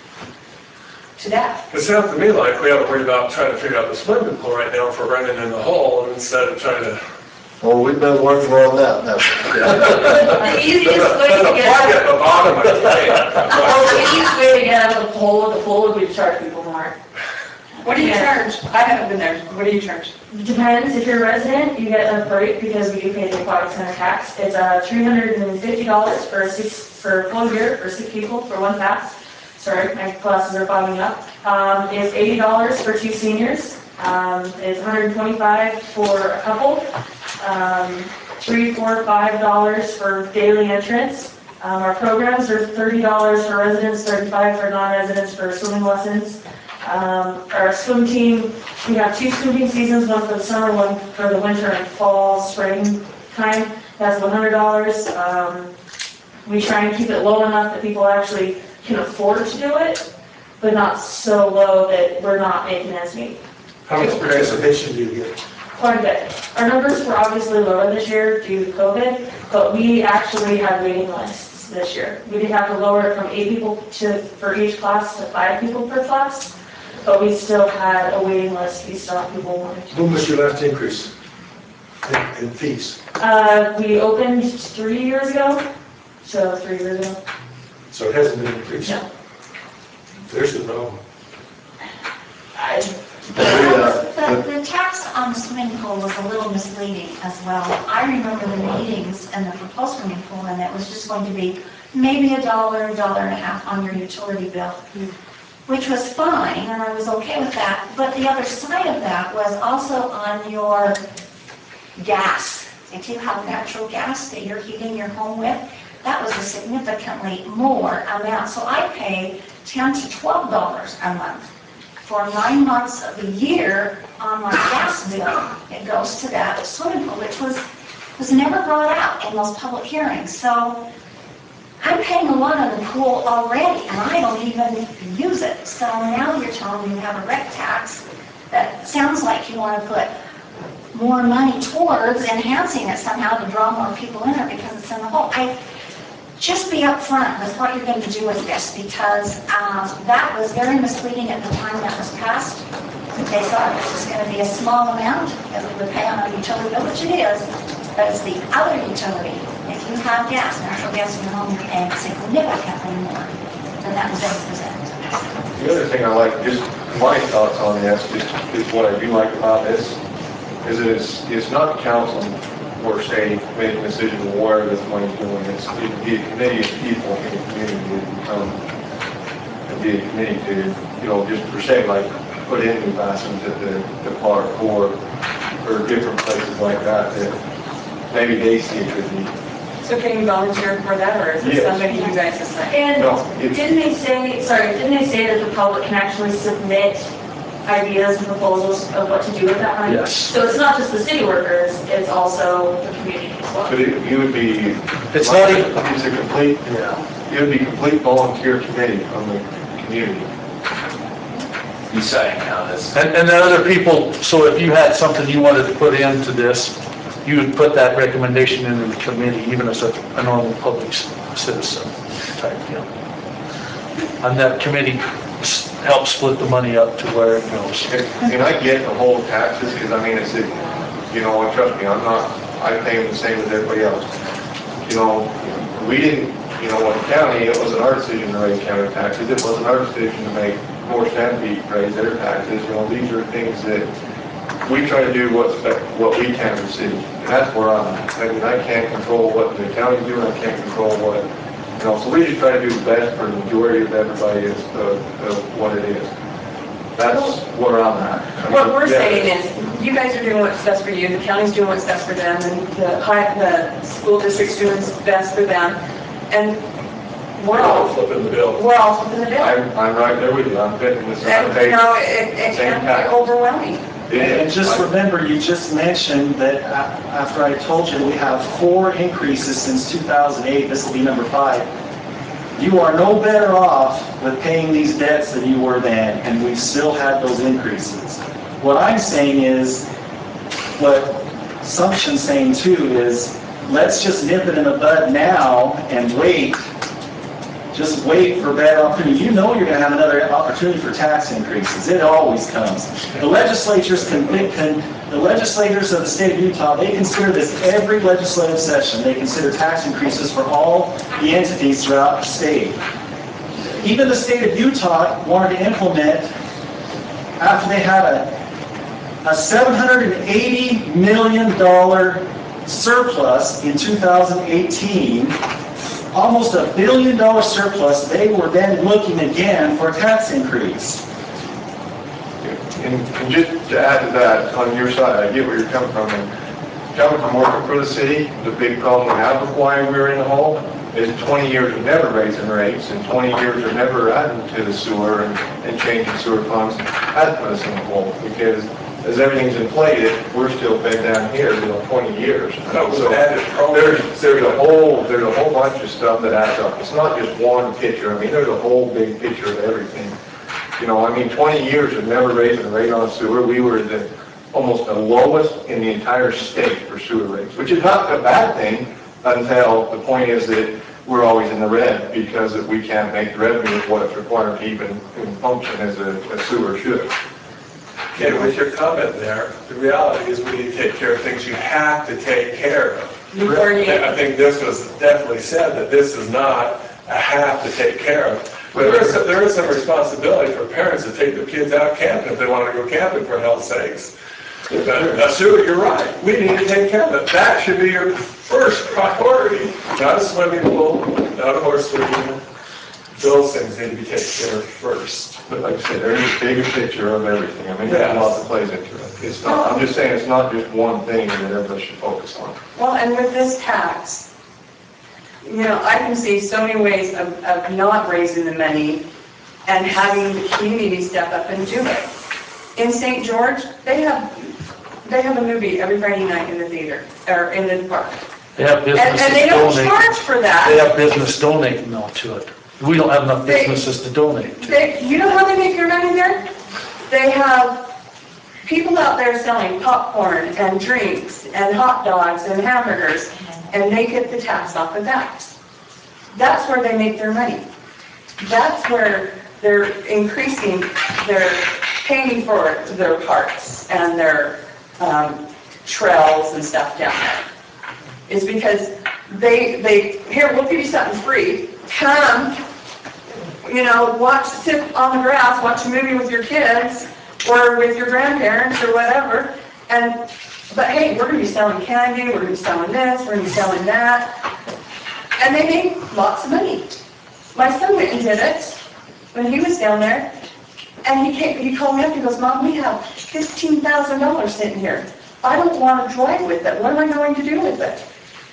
to death. It sounds to me like we ought to worry about trying to figure out the swimming pool right now for running in the hole instead of trying to. Well, we've been working on that now. The easiest way There's to a get plug out at the bottom of the tank. Well, the easiest way to get out of the pool, the pool would be to charge people more. What do you charge? I haven't been there. What do you charge? Depends, if you're a resident, you get a break because we do pay the aquatic center tax. It's uh, three hundred fifty dollars for a six, for a full year, for six people, for one pass. Sorry, my glasses are fogging up. Um, it's eighty dollars for two seniors. Um, it's one hundred twenty-five dollars for a couple. um, three, four, five dollars for daily entrance. Um, our programs are thirty dollars for residents, thirty-five for non-residents for swimming lessons. Um, our swim team, we have two swimming seasons, one for the summer, one for the winter and fall, spring time. That's one hundred dollars. Um, we try and keep it low enough that people actually can afford to do it, but not so low that we're not making ends meet. How much participation do you get? Quite a bit. Our numbers were obviously lower this year due to COVID, but we actually had waiting lists this year. We did have to lower it from eight people to, for each class to five people per class, but we still had a waiting list. We still had people wanting to. When was your last increase in, in fees? Uh, we opened three years ago, so three years ago. So it hasn't been increased? No. There's the problem. I, The, the tax on the swimming pool was a little misleading as well. I remember the meetings and the proposed swimming pool, and it was just going to be maybe a dollar, a dollar and a half on your utility bill, which was fine, and I was okay with that. But the other side of that was also on your gas. If you have natural gas that you're heating your home with, that was a significantly more amount. So I pay ten to twelve dollars a month for nine months of the year on my gas bill. It goes to that swimming pool, which was, was never brought out in those public hearings. So I'm paying a lot on the pool already, and I don't even use it. So now you're telling me you have a rec tax that sounds like you want to put more money towards enhancing it somehow to draw more people in there because it's in the hole. I, Just be upfront with what you're going to do with this, because um, that was very misleading at the time that was passed. They thought this was going to be a small amount that we would pay on our utility bill, which it is, but it's the other utility. If you have gas, natural gas in your home, you're paying significantly more than that was ever presented. The other thing I like, just my thoughts on this, is, is what I do like about this, is that it's, it's not council or say, make a decision of where this money's going. It's, it'd be a committee of people in the community that would come and be a committee to, you know, just per se, like, put in new bathrooms at the, the park or, or different places like that, that maybe they see it could be. So can you volunteer for that, or is it Yes. somebody you guys decide? And No, it's- didn't they say, sorry, didn't they say that the public can actually submit ideas and proposals of what to do with that money? Yes. So it's not just the city workers, it's also the community as well. But it, you would be. It's not even- It's a complete, Yeah. it would be complete volunteer committee from the community. Deciding how this, And, and the other people, so if you had something you wanted to put into this, you would put that recommendation into the committee, even as a, a normal public citizen type deal. And that committee s- helps split the money up to where it goes. And and I get the whole taxes, because I mean, it's, a- you know, what, trust me, I'm not, I pay them the same as everybody else. You know, we didn't, you know, what county, it wasn't our decision to raise county taxes, it wasn't our decision to make North Sandy raise their taxes. You know, these are things that we try to do what's, be- what we can as a city. And that's where I'm at. I mean, I can't control what the county's doing, I can't control what, you know, so we just try to do the best for the majority of everybody is, uh, of what it is. That's where I'm at. I mean, What we're yeah. saying is, you guys are doing what's best for you, the county's doing what's best for them, and the high, the school district's doing what's best for them, and we're all, Flipping the bill. we're all flipping the bill. I'm, I'm right there with you, I'm fitting this, I And, pay. you know, it, it same can tax. be overwhelming. It is. And just remember, you just mentioned that a- after I told you that we have four increases since two thousand eight, this will be number five. You are no better off with paying these debts than you were then, and we still had those increases. What I'm saying is, what Sumption's saying too is, let's just nip it in the bud now and wait. Just wait for better opportunity. You know you're going to have another opportunity for tax increases. It always comes. The legislatures can, can, the legislators of the state of Utah, they consider this every legislative session. They consider tax increases for all the entities throughout the state. Even the state of Utah wanted to implement, after they had a, a seven hundred eighty million dollars surplus in two thousand eighteen, almost a billion dollar surplus, they were then looking again for a tax increase. And, and just to add to that, on your side, I get where you're coming from. And coming from working for the city, the big problem we have with why we were in the hole is twenty years of never raising rates and twenty years of never adding to the sewer and, and changing sewer funds has put us in the hole because as everything's inflated, we're still bed down here, you know, twenty years. So there's, there's a whole, there's a whole bunch of stuff that adds up. It's not just one picture. I mean, there's a whole big picture of everything. You know, I mean, twenty years of never raising a rate on sewer. We were the, almost the lowest in the entire state for sewer rates, which is not a bad thing until the point is that we're always in the red because we can't make the revenue of what it's required to even, even function as a, a sewer should. Okay, with your comment there, the reality is we need to take care of things you have to take care of. I think this was definitely said that this is not a have to take care of. But there is, some, there is some responsibility for parents to take their kids out camping if they want to go camping, for hell's sakes. But uh, Sue, you're right. We need to take care of it. That should be your first priority. Not a swimming pool, not a horse arena. Those things need to be taken care of first. But like I said, there's a bigger picture of everything. I mean, there's a lot that plays into it. It's not, I'm just saying it's not just one thing that everybody should focus on. Well, and with this tax, you know, I can see so many ways of, of not raising the money and having the community step up and do it. In Saint George, they have, they have a movie every Friday night in the theater, or in the park. They have And, businesses and they don't donate. charge for that. They have business donating now to it. We don't have enough They- businesses to donate. They, you know how they make their money there? They have people out there selling popcorn and drinks and hot dogs and hamburgers, and they get the tax off of that. That's where they make their money. That's where they're increasing, they're paying for their parks and their um, trails and stuff down there. It's because they, they, here, we'll give you something free. Come, you know, watch, sit on the grass, watch a movie with your kids or with your grandparents or whatever. And, but hey, we're gonna be selling candy, we're gonna be selling this, we're gonna be selling that. And they make lots of money. My son went and did it when he was down there. And he came, he called me up, he goes, Mom, we have fifteen thousand dollars sitting here. I don't want to drive with it. What am I going to do with it?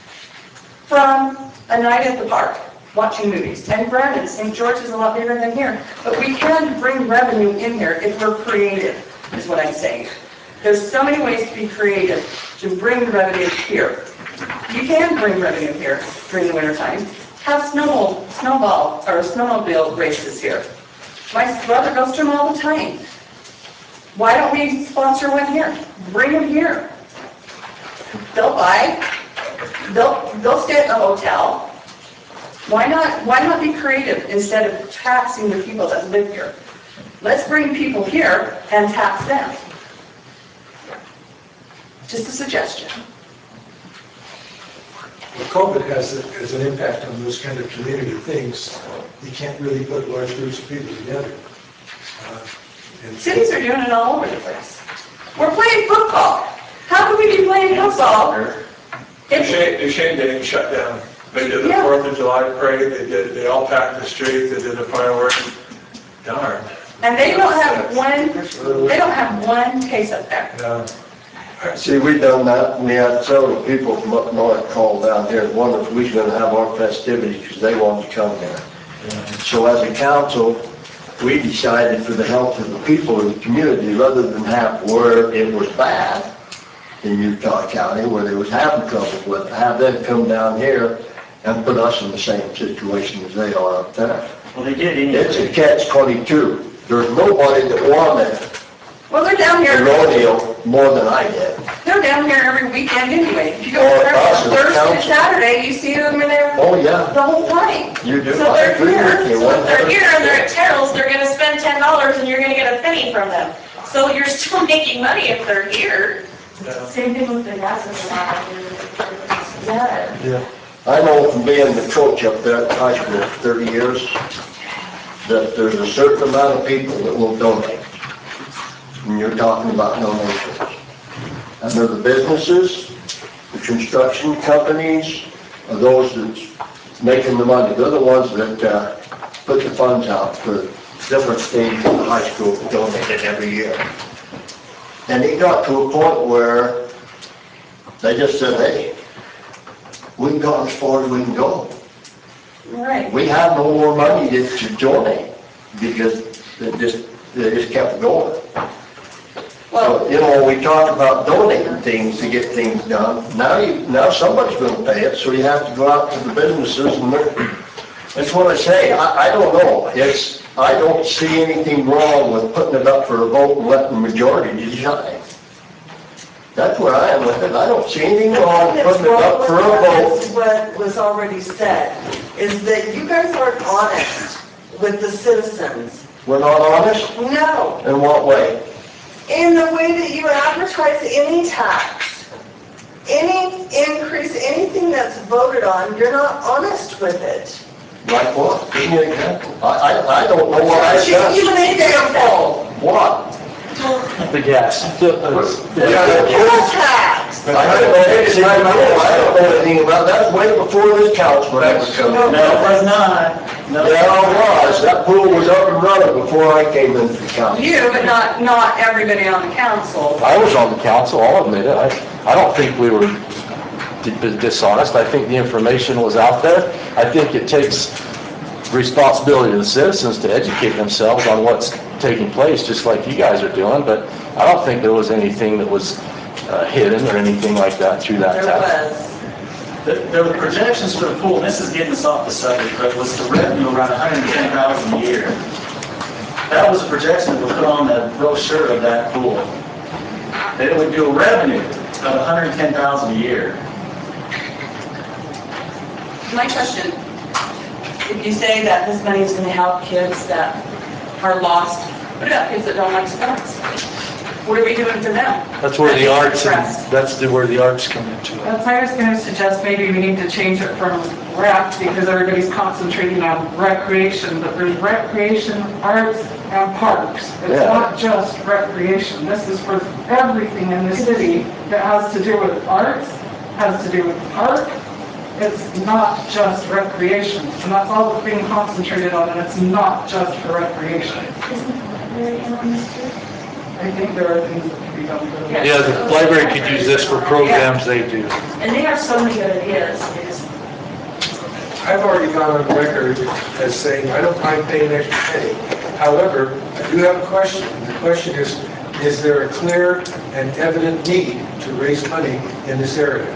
From a night at the park, watching movies. And granted, Saint George is a lot bigger than here, but we can bring revenue in here if we're creative, is what I'm saying. There's so many ways to be creative to bring revenue here. You can bring revenue here during the wintertime. Have snowball, snowball or snowmobile races here. My brother goes to them all the time. Why don't we sponsor one here? Bring them here. They'll buy, they'll, they'll stay at the hotel. Why not, why not be creative instead of taxing the people that live here? Let's bring people here and tax them. Just a suggestion. Well, COVID has, a- has an impact on those kind of community things. You can't really put large groups of people together. Uh, and- Cities are doing it all over the place. We're playing football. How can we be playing football? Duchesne, Duchesne Day shut down. They did the Yeah. Fourth of July parade, they did, they all packed the streets, they did the fireworks. Darn. And they don't have one, they don't have one case up there. No. See, we done that, we had several people from up north call down here and wondered if we was gonna have our festivities, because they wanted to come here. So as a council, we decided for the health of the people in the community, rather than have where it was bad in Utah County, where they was having trouble with it, have them come down here and put us in the same situation as they are up there. Well, they did anyway. It's a catch twenty-two. There's nobody that wanted Well, they're down the here, rodeo more than I did. they're down here every weekend anyway. If you go Oh, from us as Thursday to council. Saturday, you see them in there Oh, yeah, the whole time. you do. So I they're agree here, with you. So if they're here and they're at Terrell's, they're gonna spend ten dollars and you're gonna get a penny from them. So you're still making money if they're here. Same thing with the gas station. Yeah. I know from being the coach up there at the high school for thirty years, that there's a certain amount of people that will donate. And you're talking about donations. And they're the businesses, the construction companies, are those that's making the money. They're the ones that uh, put the funds out for different things in the high school that donate it every year. And it got to a point where They just said, hey, we can go as far as we can go. Right. We have no more money to, to donate because it just, they just kept going. So, you know, we talked about donating things to get things done. Now you, now somebody's gonna pay it, so you have to go out to the businesses and they're, that's what I say, I, I don't know. It's, I don't see anything wrong with putting it up for a vote and letting the majority decide. That's where I am with it. I don't see anything wrong with putting it up for a vote. That's what was already said, is that you guys aren't honest with the citizens. We're not honest? No. In what way? In the way that you advertise any tax, any increase, anything that's voted on, you're not honest with it. Like what? Give me an example. I, I, I don't know what I've Give done. me an example. What? The gas. The fuel tax. I don't know anything, I don't know anything about that. Way before this council ever come in. No, it was not. No. Yeah, it was. That pool was up and running before I came into the council. You, but not, not everybody on the council. I was on the council, I'll admit it. I, I don't think we were di- dishonest. I think the information was out there. I think it takes responsibility to the citizens to educate themselves on what's taking place, just like you guys are doing, but I don't think there was anything that was uh, hidden or anything like that through that There tax. was. The, the projections for the pool, this is getting us off the subject, but was the revenue around one hundred ten thousand a year. That was a projection that was put on the brochure of that pool. That it would do a revenue of one hundred ten thousand a year. My question, if you say that this money is going to help kids that are lost, what about kids that don't like sports? What are we doing for them? That's where the arts, Interest. that's the- where the arts come into it. That's why I was gonna suggest maybe we need to change it from rec, because everybody's concentrating on recreation, but there's recreation, arts, and parks. It's Yeah. not just recreation. This is for everything in the city that has to do with arts, has to do with park. It's not just recreation, and that's all that's being concentrated on, and it's not just for recreation. I think there are things that can be done for the. Yeah, the library could use this for programs they do. And they have so many good ideas, they just I've already gone on record as saying I don't mind paying an extra penny. However, I do have a question. The question is, is there a clear and evident need to raise money in this area?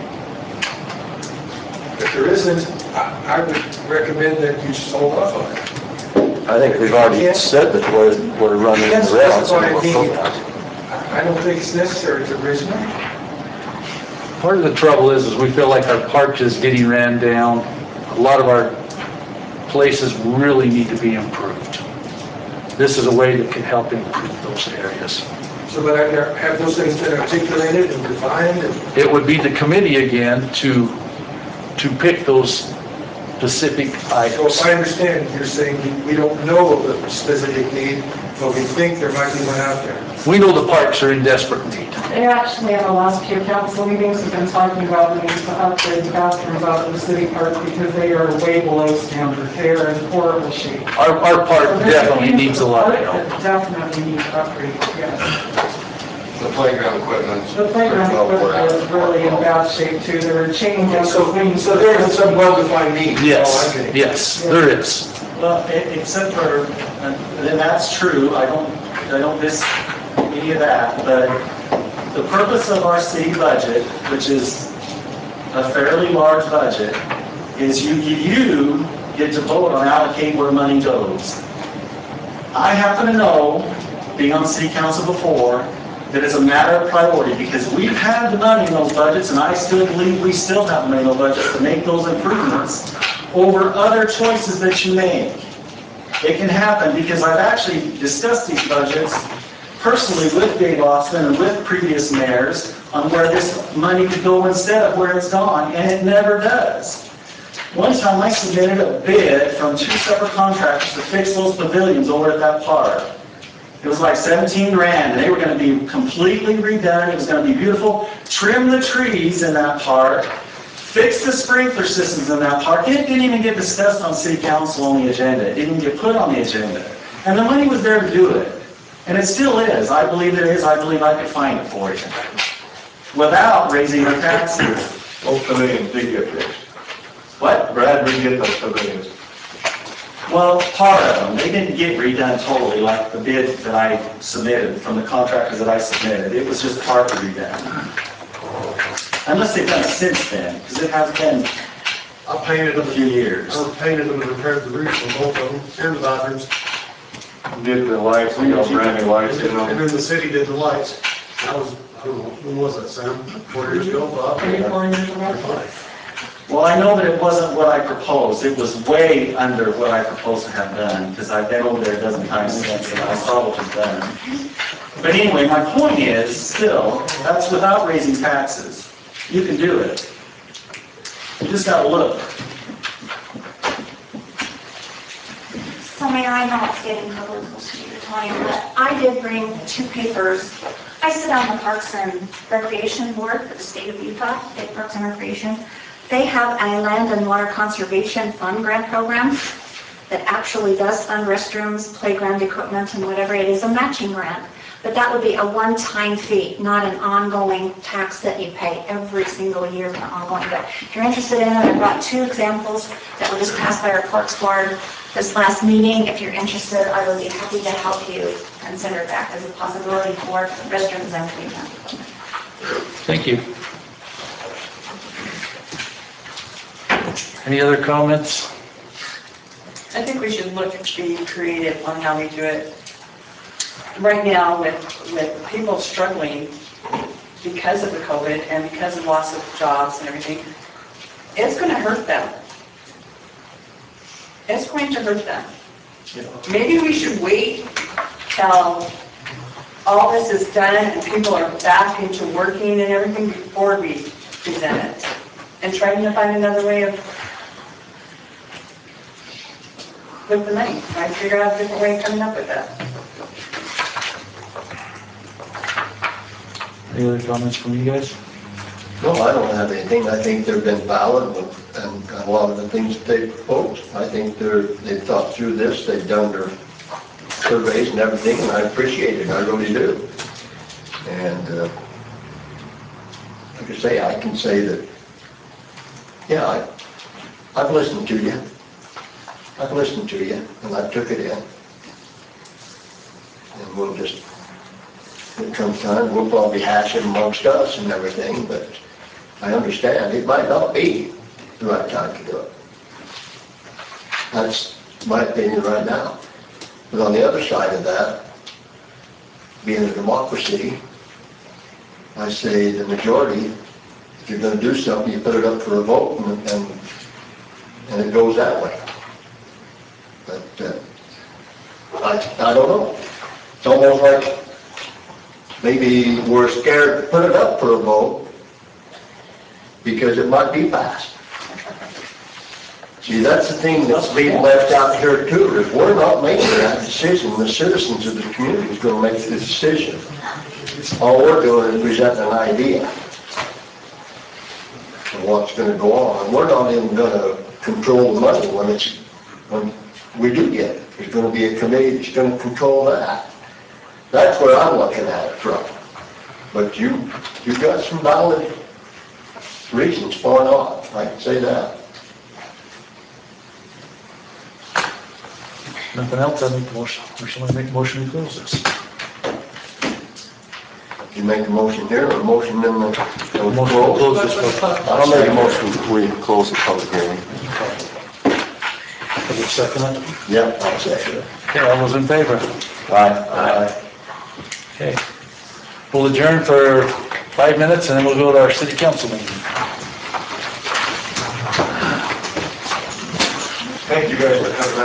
If there isn't, I I would recommend that you just hold off on it. I think we've already said that we're, we're running Can't the rail on some specify of our a need. programs. I don't think it's necessary to raise money. Part of the trouble is, is we feel like our park is getting ran down. A lot of our places really need to be improved. This is a way that can help improve those areas. So that I have those things been articulated and defined and It would be the committee again to, to pick those specific so items. if I understand, you're saying we don't know of a specific need, but we think there might be one out there. We know the parks are in desperate need. They actually, in the last few council meetings, have been talking about the need to upgrade the bathrooms out of the city park because they are way below standard. They are in horrible shape. Our, our park So there's definitely things needs a with lot of the park help. that Definitely needs upgrade, yes. The playground equipment. The playground equipment is really in bad shape too. There are chain Okay, gangs. so, so there is some well-defined need. Yes, Oh, I get it. yes, there is. Well, e- except for, uh, then that's true, I don't, I don't miss any of that, but the purpose of our city budget, which is a fairly large budget, is you, you get to vote on allocating where money goes. I happen to know, being on city council before, that it's a matter of priority, because we've had the money in those budgets, and I still believe we still have money in those budgets to make those improvements over other choices that you make. It can happen, because I've actually discussed these budgets personally with Dave Austin and with previous mayors on where this money could go instead of where it's gone, and it never does. One time I submitted a bid from two separate contractors to fix those pavilions over at that park. It was like seventeen grand, and they were gonna be completely redone, it was gonna be beautiful, trim the trees in that park, fix the sprinkler systems in that park. It didn't even get discussed on city council on the agenda, it didn't get put on the agenda. And the money was there to do it, and it still is. I believe there is, I believe I could find it for you. without raising their taxes. Both pavilions did get fixed. What? Brad did get those pavilions. Well, part of them, they didn't get redone totally, like the bid that I submitted, from the contractors that I submitted. It was just partly redone. Unless they've done it since then, because it has been I painted a them, few years. I painted them and repaired the roofs on both of them, and the bathrooms. Did the lights, we got brand new lights, you And know. then the city did the lights. That was, I don't know, when was that, Sam? Four years ago, Bob? Three, four years ago. Five. Well, I know that it wasn't what I proposed. It was way under what I proposed to have done, because I've been over there a dozen times since, and I saw what was done. But anyway, my point is, still, that's without raising taxes. You can do it. You just gotta look. So Mayor, I know it's getting probably close to your time, but I did bring two papers. I sit on the Parks and Recreation Board for the state of Utah, State Parks and Recreation. They have a land and water conservation fund grant program that actually does fund restrooms, playground equipment, and whatever. It is a matching grant, but that would be a one-time fee, not an ongoing tax that you pay every single year for ongoing. But if you're interested in it, I brought two examples that were just passed by our Parks Board this last meeting. If you're interested, I would be happy to help you consider that as a possibility for restrooms and playground equipment. Thank you. Any other comments? I think we should look at being creative on how we do it. Right now, with, with people struggling because of the COVID and because of loss of jobs and everything, it's going to hurt them. It's going to hurt them. Maybe we should wait till all this is done and people are back into working and everything before we present it. And trying to find another way of, with the money. Trying to figure out a different way of coming up with that. Any other comments from you guys? No, I don't have anything. I think they've been valid and a lot of the things that they proposed. I think they're, they've thought through this, they've done their surveys and everything, and I appreciate it, I really do. And, uh, like I say, I can say that, yeah, I, I've listened to you. I've listened to you, and I took it in. And we'll just, when it comes time, we'll probably hash it amongst us and everything, but I understand it might not be the right time to do it. That's my opinion right now. But on the other side of that, being a democracy, I say the majority, if you're going to do something, you put it up for a vote, and, and, and it goes that way. But uh, I, I don't know. It's almost like maybe we're scared to put it up for a vote because it might be passed. See, that's the thing that's being left out here too, is we're not making that decision. The citizens of the community is going to make the decision. All we're doing is presenting an idea of what's going to go on. We're not even going to control the money when it's, when we do get it. There's going to be a committee that's going to control that. That's where I'm looking at it from. But you, you've got some valid reasons for not. I can say that. Nothing else, I make a motion, or somebody make a motion to close this. You make a motion here, or a motion in the... Motion to close this. I'll make a motion, we close the public hearing. Will you second it? Yep, I'll second it. Okay, all those in favor? Aye. Aye. Okay. We'll adjourn for five minutes and then we'll go to our city council meeting. Thank you guys for coming out.